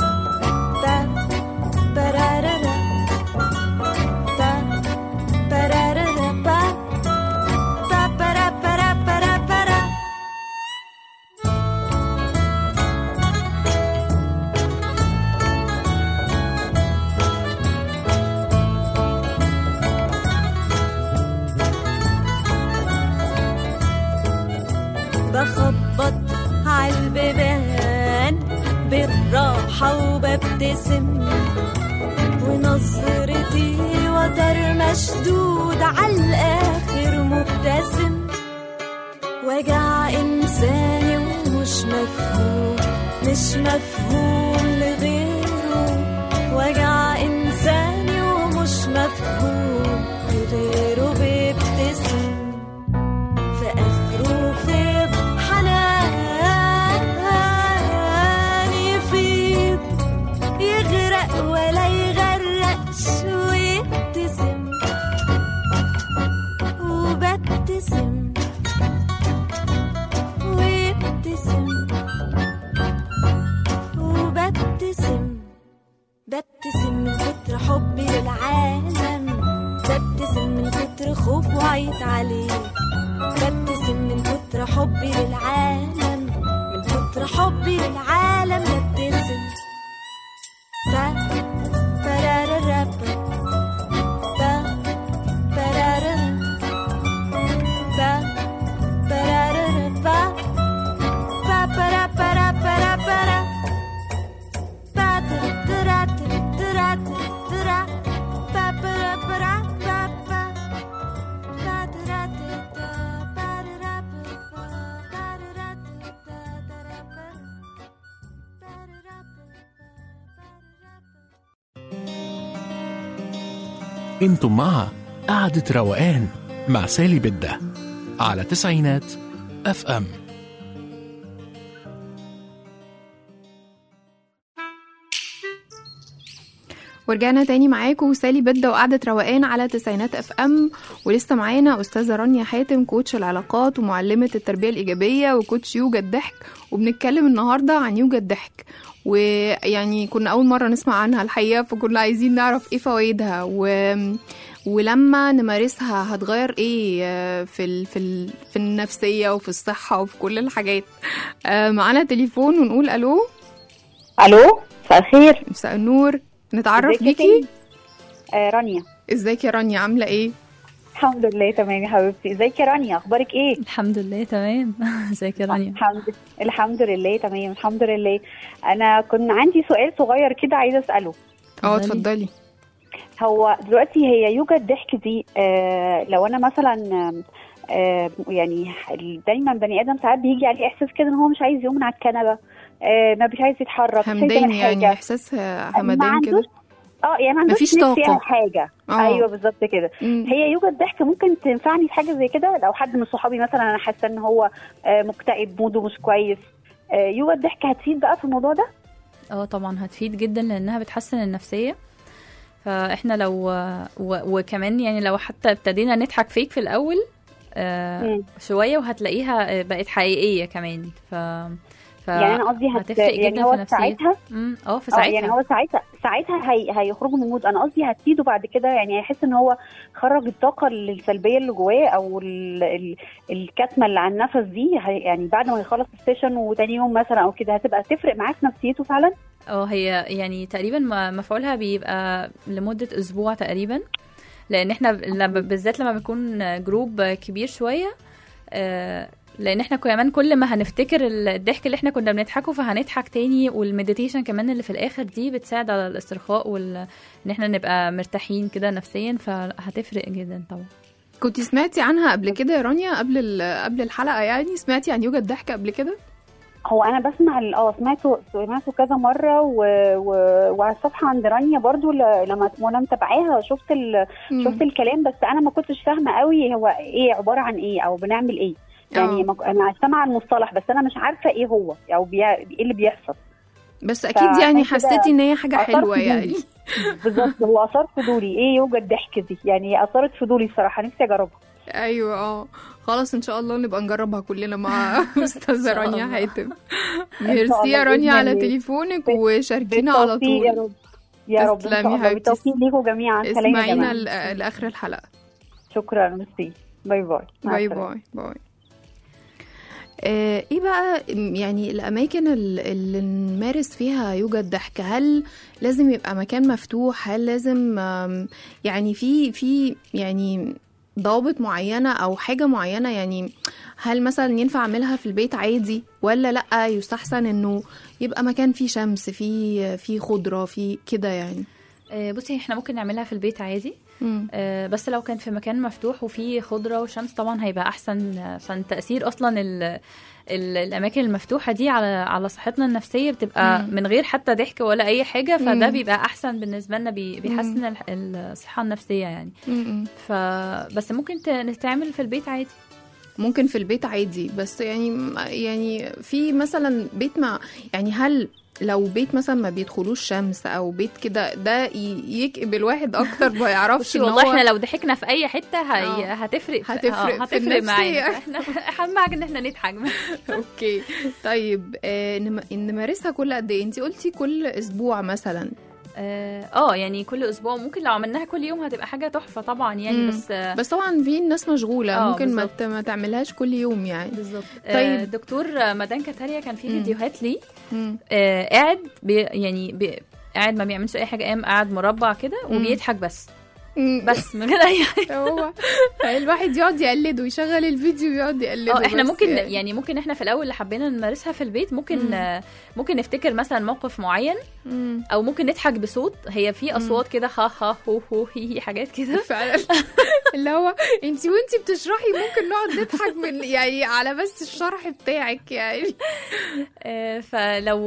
برارارا با برارارا با برا برا برا برا. بخبط عالبيبان بالراحة وببتسم، ونظرتي وتر مشدود عالآخر مبتسم، وجع إنساني ومش مفهوم، مش مفهوم لغيره، وجع إنساني ومش مفهوم لغيره بيبتسم، في آخره فيض حنان انتم مع قعدة روقان مع سالي بدة على تسعينات FM. ورجعنا تاني معاكم سالي بدة وقعدة روقان على تسعينات FM. ولسه معانا أستاذة رانيا حاتم، كوتش العلاقات ومعلمة التربية الإيجابية وكوتش يوجا الضحك، وبنتكلم النهاردة عن يوجا الضحك. ويعني كنا أول مرة نسمع عنها الحقيقة، فكنا عايزين نعرف إيه فوائدها ولما نمارسها هتغير إيه في النفسية وفي الصحة وفي كل الحاجات. معانا تليفون ونقول ألو. الو، مساء الخير. مساء النور، نتعرف بيكي. رانيا. ازيك يا رانيا، عامله ايه؟ الحمد لله تمام يا حبيبتي. ازيك يا رانيا، اخبارك ايه؟ الحمد لله تمام. ازيك يا رانيا؟ الحمد لله تمام الحمد لله. انا كنت عندي سؤال صغير كده عايزه اساله. اتفضلي. هو دلوقتي هي يوجا الضحك دي لو انا مثلا يعني دايما بني ادم ساعات بيجي عليه احساس كده ان هو مش عايز يقوم من على الكنبه، ما مش عايز يتحرك، همدان، يعني احساس همدان كده. يعني ما عندوش مفيش طاقه حاجه. ايوه بالظبط كده. هي يوجا الضحك ممكن تنفعني في حاجه زي كده؟ لو حد من صحابي مثلا انا حاسه ان هو مكتئب، موده مش كويس، يوجا الضحك هتفيد بقى في الموضوع ده؟ طبعا هتفيد جدا لانها بتحسن النفسيه. فاحنا لو وكمان يعني لو حتى ابتدينا نضحك فيك في الاول شويه وهتلاقيها بقت حقيقيه كمان. يعني انا قصدي هتفرق جدا يعني هو في نفسيتها. في ساعتها يعني هو ساعتها هيخرجوا من المود. انا قصدي هتفيده بعد كده، يعني هيحس ان هو خرج الطاقه السلبيه اللي جواه او الكتمه اللي على النفس دي، يعني بعد ما يخلص السيشن وتاني يوم مثلا او كده هتبقى تفرق معاه في نفسيته فعلا. هي يعني تقريبا مفعولها بيبقى لمده اسبوع تقريبا، لان احنا بالذات لما بنكون جروب كبير شويه، لان احنا كمان كل ما هنفتكر الضحك اللي احنا كنا بنضحكه فهنضحك تاني. والمديتيشن كمان اللي في الاخر دي بتساعد على الاسترخاء ان احنا نبقى مرتاحين كده نفسيا، فهتفرق جدا طبعا. كنتي سمعتي عنها قبل كده يا رانيا؟ قبل الحلقه يعني سمعتي عن يوجا الضحك قبل كده؟ هو انا بسمع سمعته كذا مره وعلى الصفحه عند رانيا برضو لما وانا متابعاها شفت الكلام، بس انا ما كنتش فاهمه قوي هو ايه، عباره عن ايه او بنعمل ايه. يعني انا سامعه المصطلح بس انا مش عارفه ايه هو او ايه اللي بيحصل. بس اكيد يعني حسيتي ان هي حاجه حلوه يعني. بالظبط، هو اثار فضولي ايه يوجا الضحك دي، يعني اثارت فضولي بصراحه، نفسي اجربها. ايوه خلاص ان شاء الله نبقى نجربها كلنا مع استاذه رانيا حاتم. ميرسي يا رانيا على تليفونك وشاركينا على طول. يا رب يا رب. تسلمي حبيبتي. بالتوفيق ليكم جميعا. اسمعينا لاخر الحلقه. شكرا. ميرسي. باي باي. باي باي باي. ايه بقى يعني الاماكن اللي نمارس فيها يوجا الضحك؟ هل لازم يبقى مكان مفتوح؟ هل لازم يعني في يعني ضوابط معينة او حاجة معينة؟ يعني هل مثلا ينفع اعملها في البيت عادي ولا لا يستحسن انه يبقى مكان فيه شمس، فيه خضرة، فيه كده يعني؟ بصي احنا ممكن نعملها في البيت عادي. بس لو كان في مكان مفتوح وفيه خضرة وشمس طبعا هيبقى أحسن. عشان تأثير أصلا الأماكن المفتوحة دي على صحتنا النفسية بتبقى من غير حتى ضحك ولا أي حاجة، فده بيبقى أحسن بالنسبة لنا، بيحسن الصحة النفسية يعني. فبس ممكن نتعمل في البيت عادي. ممكن في البيت عادي، بس يعني في مثلا بيت يعني هل لو بيت مثلا ما بيدخلوش شمس او بيت كده ده يكئب الواحد اكتر، ما يعرفش ان والله احنا لو ضحكنا في اي حته هتفرق معانا. احنا اهم حاجه ان احنا نضحك. اوكي طيب نمارسها كل قد ايه؟ انتي قلتي كل اسبوع مثلا. يعني كل اسبوع ممكن لو عملناها كل يوم هتبقى حاجه تحفه طبعا يعني. بس طبعا في ناس مشغوله ممكن ما تعملهاش كل يوم يعني. بالظبط. طيب دكتور مدان كاتاريا كان في فيديوهات ليه قاعد قاعد ما بيعملش اي حاجه، قاعد مربع كده وبيضحك بس من غير اي حاجه. هو الواحد يقعد يقلده، يشغل الفيديو ويقعد يقلده. احنا ممكن احنا في الاول اللي حبينا نمارسها في البيت ممكن نفتكر مثلا موقف معين او ممكن نضحك بصوت. هي في اصوات كده ها ها هو هو هي حاجات كده فعلا. اللي هو انتي وانتي بتشرحي ممكن نقعد نضحك من يعني على بس الشرح بتاعك يعني.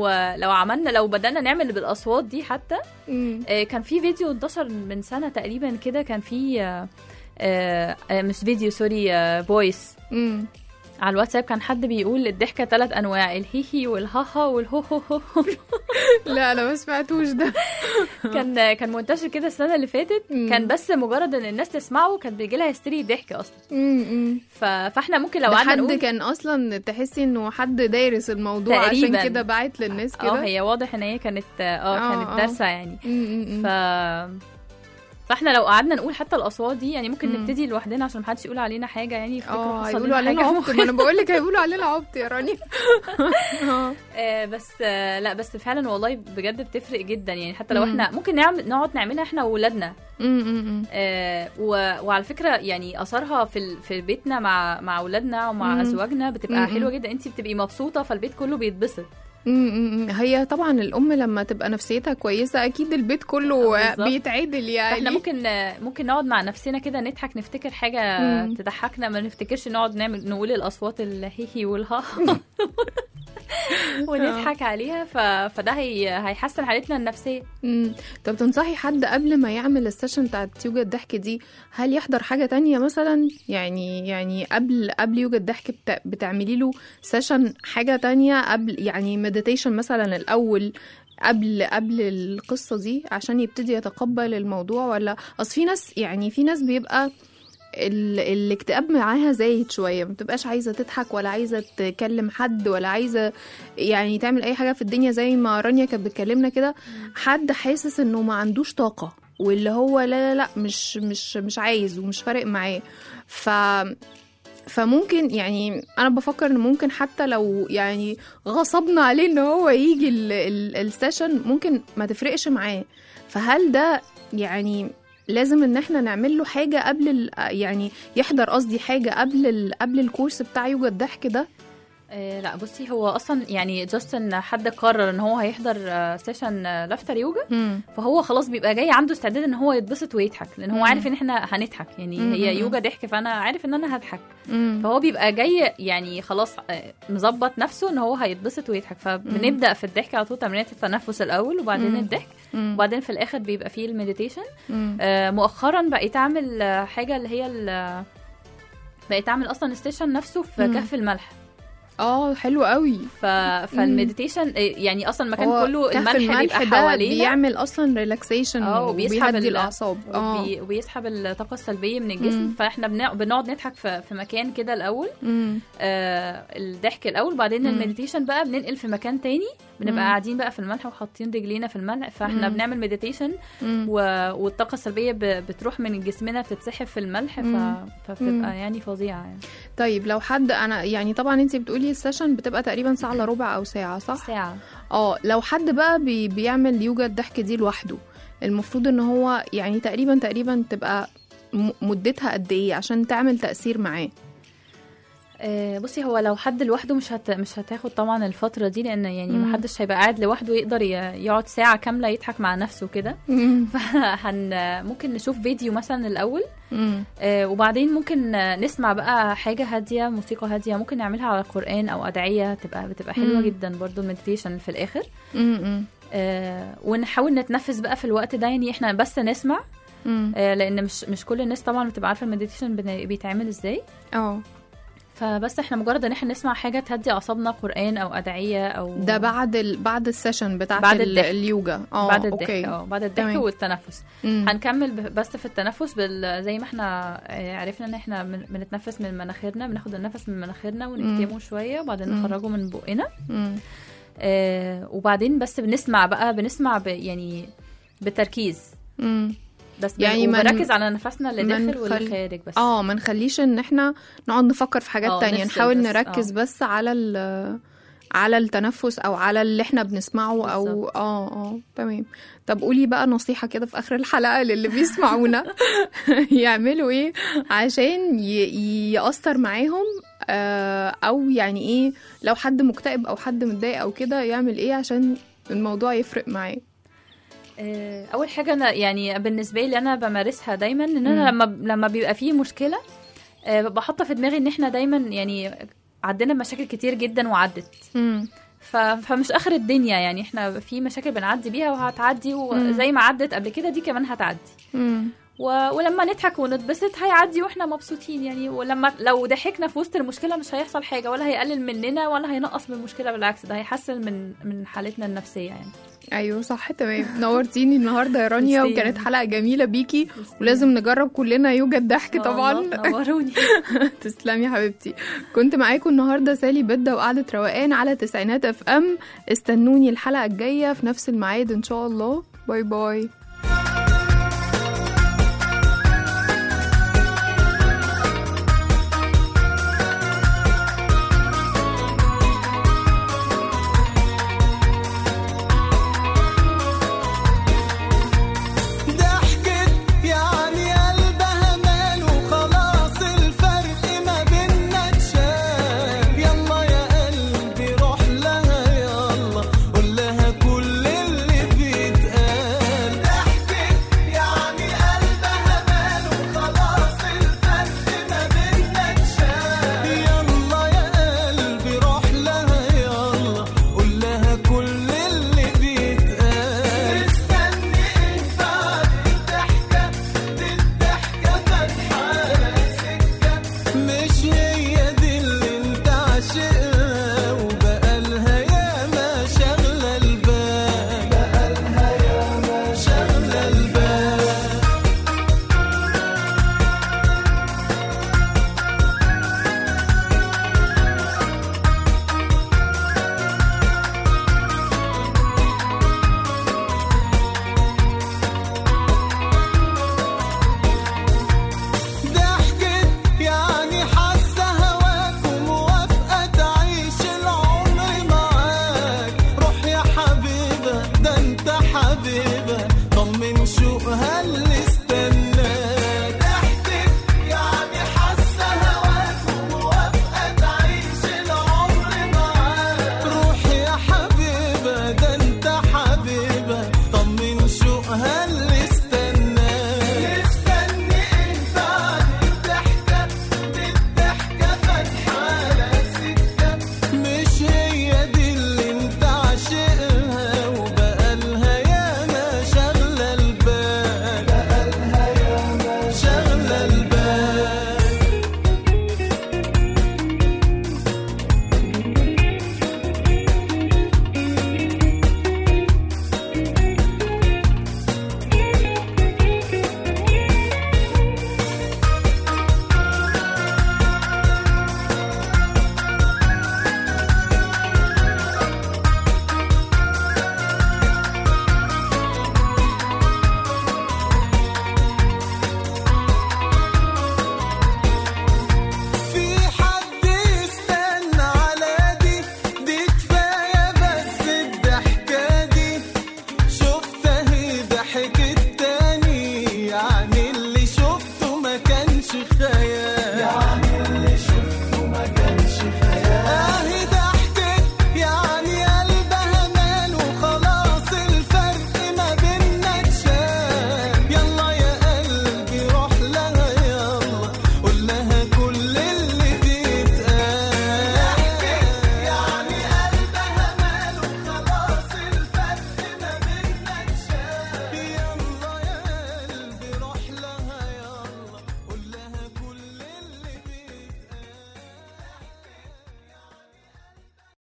فلو بدأنا نعمل بالاصوات دي حتى كان في فيديو انتشر من سنه تقريبا كده كان في مش فيديو سوري، فويس على الواتساب، كان حد بيقول الضحكه 3 انواع، الهيهي والهاها والهوهو. لا انا ما سمعتوش ده. كان منتشر كده السنه اللي فاتت. كان بس مجرد ان الناس تسمعه كان بيجي لها هستيري ضحك اصلا. فاحنا ممكن لو قعدنا حد كان اصلا تحسي انه حد دايرس الموضوع عشان كده باعت للناس كده. هي واضح ان هي كانت كانت دارسه يعني. فاحنا لو قعدنا نقول حتى الاصوات دي يعني ممكن نبتدي لوحدنا عشان محدش يقول علينا حاجه يعني يفتكروا هيقولوا علينا عبط. ما انا بقول لك هيقولوا علينا عبط يا رانيا. بس لا بس فعلا والله بجد بتفرق جدا يعني. حتى لو احنا ممكن نقعد نعملها احنا واولادنا. وعلى فكره يعني اثرها في بيتنا مع اولادنا ومع ازواجنا بتبقى حلوه جدا. انت بتبقي مبسوطه فالبيت كله بيتبسط. هي طبعا الام لما تبقى نفسيتها كويسه اكيد البيت كله بيتعدل يعني. احنا ممكن نقعد مع نفسنا كده نضحك، نفتكر حاجه تضحكنا، ما نفتكرش نقعد نقول الاصوات الهيهي والها ونضحك عليها. فده هيحسن حالتنا النفسيه. طب تنصحي حد قبل ما يعمل السيشن بتاعت يوجا الضحك دي هل يحضر حاجه تانية مثلا؟ يعني قبل يوجا الضحك بتعملي له سيشن حاجه تانية قبل، يعني مديتيشن مثلا الاول قبل القصه دي عشان يبتدي يتقبل الموضوع؟ ولا اصل في ناس بيبقى الاكتئاب معاها زايد شويه، ما بتبقاش عايزه تضحك ولا عايزه تكلم حد ولا عايزه يعني تعمل اي حاجه في الدنيا، زي ما رانيا كانت بتكلمنا كده. حد حاسس انه ما عندوش طاقه واللي هو لا مش عايز ومش فارق معاه. فممكن يعني انا بفكر ان ممكن حتى لو يعني غصبنا عليه ان هو يجي السيشن ممكن ما تفرقش معاه. فهل ده يعني لازم ان احنا نعمل له حاجه قبل يعني يحضر قصدي حاجه قبل الكورس بتاع يوجا الضحك ده؟ لا بصي، هو اصلا يعني جاست ان حد قرر ان هو هيحضر سيشن لافتر يوجا فهو خلاص بيبقى جاي عنده استعداد ان هو يتبسط ويضحك، لان هو عارف ان احنا هنضحك يعني. هي يوجا ضحك فانا عارف ان انا هضحك. فهو بيبقى جاي يعني خلاص مظبط نفسه ان هو هيتبسط ويضحك. فبنبدا في الضحك على طول تمرينات التنفس الاول وبعدين الضحك وبعدين في الاخر بيبقى فيه المديتيشن. مؤخرا بقيت اعمل حاجه اللي هي بقيت اعمل اصلا ستيشن نفسه في كهف الملح. حلو قوي. فالمديتيشن يعني اصلا المكان كله الملح بيبقى حوالينا، بيعمل اصلا ريلاكسيشن وبيهدي الاعصاب وبيسحب الطاقه السلبيه من الجسم. فاحنا بنقعد نضحك في مكان كده الاول، الضحك الاول، بعدين المديتيشن بقى بننقل في مكان تاني، بنبقى قاعدين بقى في الملح وحاطين رجلينا في الملح. فاحنا بنعمل مديتيشن والطاقه السلبيه بتروح من جسمنا بتتسحب في الملح. فبتبقى يعني فظيعه يعني. طيب لو حد انا يعني طبعا انت بتقولي السيشن بتبقى تقريبا ساعه الا ربع او ساعه، صح؟ ساعه. لو حد بقى بيعمل يوجا الضحك دي لوحده المفروض ان هو يعني تقريبا تبقى مدتها قد ايه عشان تعمل تأثير معاه؟ بصي، هو لو حد لوحده مش هتاخد طبعا الفترة دي، لان يعني محدش هيبقى قاعد لوحده يقدر يقعد ساعة كاملة يضحك مع نفسه كده. ممكن نشوف فيديو مثلا الاول، وبعدين ممكن نسمع بقى حاجة هادية، موسيقى هادية ممكن نعملها على القرآن او ادعية، بتبقى حلوة جدا برضو المديتيشن في الاخر. ونحاول نتنفس بقى في الوقت ده، يعني احنا بس نسمع، لان مش كل الناس طبعا بتبقى عارفة المديتيشن بيتعمل ازاي. فبس احنا مجرد ان احنا نسمع حاجه تهدي اعصابنا، قرآن او ادعيه او ده بعد السيشن بتاعت اليوجا. بعد الضحك. بعد الضحك والتنفس. هنكمل بس في التنفس زي ما احنا عرفنا ان احنا بنتنفس من مناخيرنا، بناخد النفس من مناخيرنا ونكتمه شويه وبعدين نخرجه من بقنا. وبعدين بس بنسمع يعني بتركيز بس يعني بنركز على نفسنا اللي داخل واللي خارج بس. ما نخليش ان احنا نقعد نفكر في حاجات تانية، نحاول نركز بس على التنفس او على اللي احنا بنسمعه بالزبط. او تمام. طب قولي بقى نصيحة كده في اخر الحلقة للي بيسمعونا يعملوا ايه عشان يأثر معاهم، او يعني ايه لو حد مكتئب او حد متضايق او كده يعمل ايه عشان الموضوع يفرق معاه؟ اول حاجه انا يعني بالنسبه لي انا بمارسها دايما ان انا لما بيبقى فيه مشكله بحط في دماغي ان احنا دايما يعني عندنا مشاكل كتير جدا وعدت، فمش اخر الدنيا يعني. احنا في مشاكل بنعدي بيها وهتعدي، وزي ما عدت قبل كده دي كمان هتعدي. ولما نضحك ونتبسط هيعدي واحنا مبسوطين يعني. ولما لو ضحكنا في وسط المشكله مش هيحصل حاجه، ولا هيقلل مننا ولا هينقص من المشكله، بالعكس ده هيحسن من حالتنا النفسيه يعني. ايوه صح تمام. نورتيني النهارده يا رانيا، وكانت حلقه جميله بيكي، ولازم نجرب كلنا يوجا الضحك طبعا. نوروني. تسلمي يا حبيبتي. كنت معاكم النهارده سالي بدة وقعدة روقان على تسعينات FM. استنوني الحلقه الجايه في نفس الميعاد ان شاء الله. باي باي.